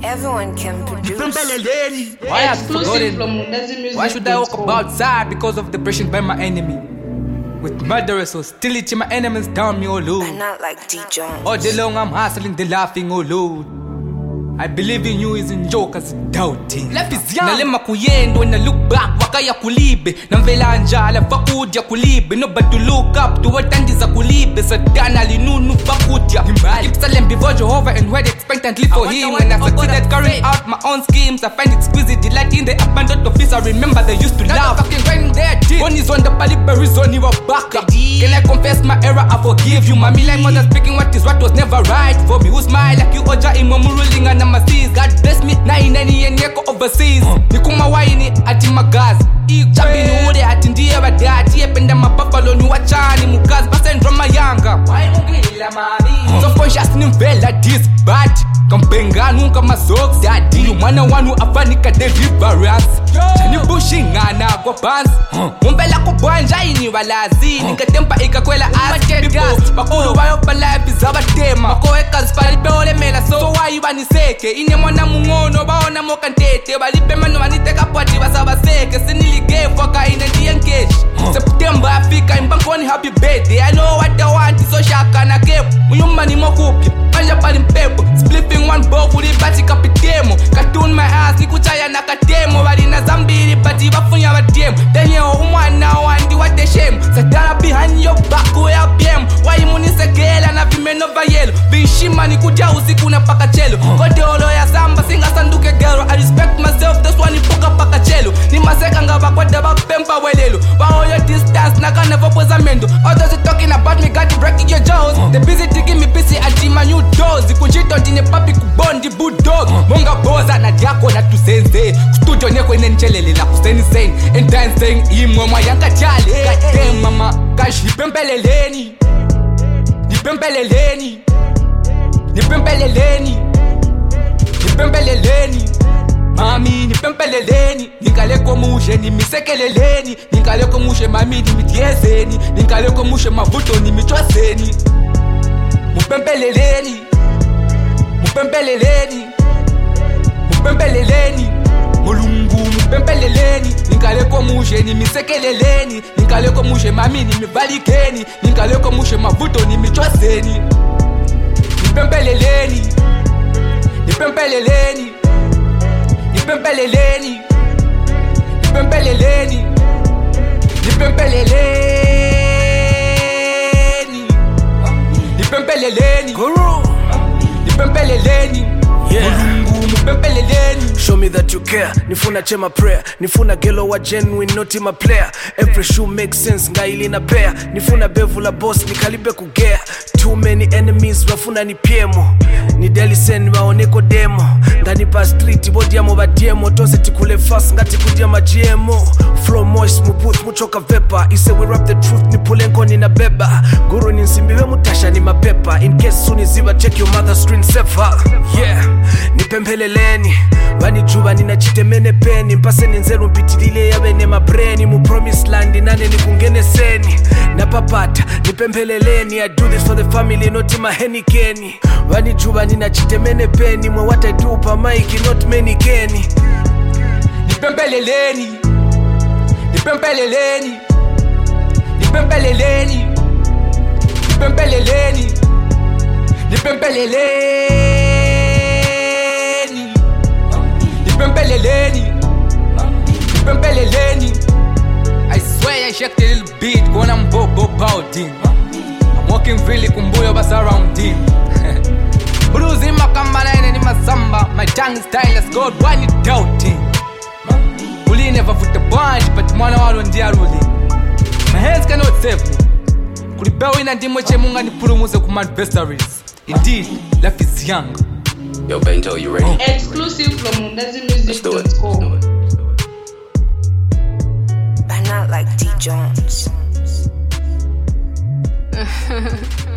Everyone can produce. Why I've forgotten? Why should I walk about sad because of depression by my enemy? With murderous hostility, my enemies down me all low. I'm not like D. Jones. All day long I'm hustling, they laughing all low. I believe in you isn't jokers doubting. Life is young. Nalema kuyendo when I look back wakaya kulibe. Namvela njala fakudya kulibe. No but to look up to what andiza kulibe. Sadana linunu fakudya. Keep silent before Jehovah and wait expectantly for him. When I succeeded carrying out my own schemes, I find exquisite delight in the abandoned office. I remember they used to laugh. Fucking grinding their teeth. One is on the paliberries on your back. Can I confess my error? I forgive you. My like mother speaking what was never right for me. Who smile like you oja imamu ruling and God bless me, 990 and yeko overseas. Nikuma waini ati magazi. Chabi nude ati ndiye badati. Ependa mapapalo ni wachani mukazi. Basa ndroma yanga so conscious ni mvela this bad. Kampenga nunca mazox daddy. Mwana wanu afanika deliverance. Chani bushingana kwa pants. Mvela kubwanja ini walazi. Nikatempa ikakwela as people. Bakulu wayo pala bizaba tema. Makoeka spali peole mela so why baniseke. Ine mwana mungono baona moka ntete. Balipe manu baniteka pwati basaba seke. Sinilige foka ine engage. September Africa imbankoni happy birthday. I know what I want so shaka na kepo. Muyumba ni mokupya panja pali mpepo. Spliffing one bow kuli bati kapitemo. Cartoon my ass nikuchaya na katemo. Bali na zambiri bati bafunya bademo. Denyo umwana wandi wate shame. Satana behind your back we are PM. Why munisekela na vimeno vayelo. Vishima ni kuja usiku na paka chelo. Kote olo ya samba singa sanduke gero. I respect myself this one ipuka paka chelo. Ni maseka ngaba kwa deba pempa welelo. Bao your distance naka never poza mendo. Others are talking about me got breaking your jaws. They busy taking me busy at my new doors. Kuchito ndine papi kubondi bulldog. Monga boza na diako na tusenze. Studio nyeko inenjelele la kuseni saying. And dancing imwe mwa yanka chale. Goddamn mama kashi pempeleleni. Nipempeleleni. Nipempeleleni. Nipempeleleni. Mami nipempeleleni. Ningaleko mushe nimisekeleleni. Ningaleko mushe mami nimitiezeni. Ningaleko mushe mavuto nimichwaseni. Mupempeleleni. Mupempeleleni. Mupempeleleni. Mulungu mupempeleleni. Ningaleko mushe nimisekeleleni. Ningaleko mushe mami nimivalikeni. Ningaleko mushe mavuto nimichwaseni. Nipempeleleni. Nipempeleleni. Nipempeleleni. Nipempeleleni. Nipempeleleni. Nipempeleleni. Guru. Nipempeleleni. Show me that you care. Nifuna chema prayer. Nifuna gelo wa genuine, not my player. Every shoe makes sense, ngaili na pair. Nifuna bevu la boss, nikalibe kugea. Too many enemies, wafuna ni piemo. Ni deli sen, waoneko demo. Ndani pa street, bodi ya moba diemo. Tose tikule fast, ngati kudia majiemo. Flow moist, mubooth, muchoka vepa. Ise we rap the truth, nipulenko nina beba. Guru ni nsimbiwe mutasha ni mapepa. In case soon ziva, check your mother screen safer. Yeah, nipempeleleni. Vanijuva ninachitemene peni. Mpaseni nzeru mpitilile yawe ne mabreni. Mu promised land nane nikungene seni. Napapata, nipempeleleni. I do this for the family, not in my henikeni. Vanijuva ninachitemene peni. Mwe what I do pa maiki, not many keni. Nipempeleleni. Nipempeleleni. Nipempeleleni. Nipempeleleni. Nipempeleleni. Nipempeleleni. Nipempeleleni. I swear I shaked a little bit when I'm bobo pouting. I'm walking really kumbuyo bas around him. Bruising my kambana and in my samba. My tongue is styleless, God, why you doubting? Uli never put the bunch, but mwana walo ndia ruli. My hands cannot save me. Kulipewa ina ndimo chemunga ni purumuze ku adversaries. Indeed, life is young. Yo, Bento, you ready? Exclusive from MundaziMusic.com. But not like D. Jones.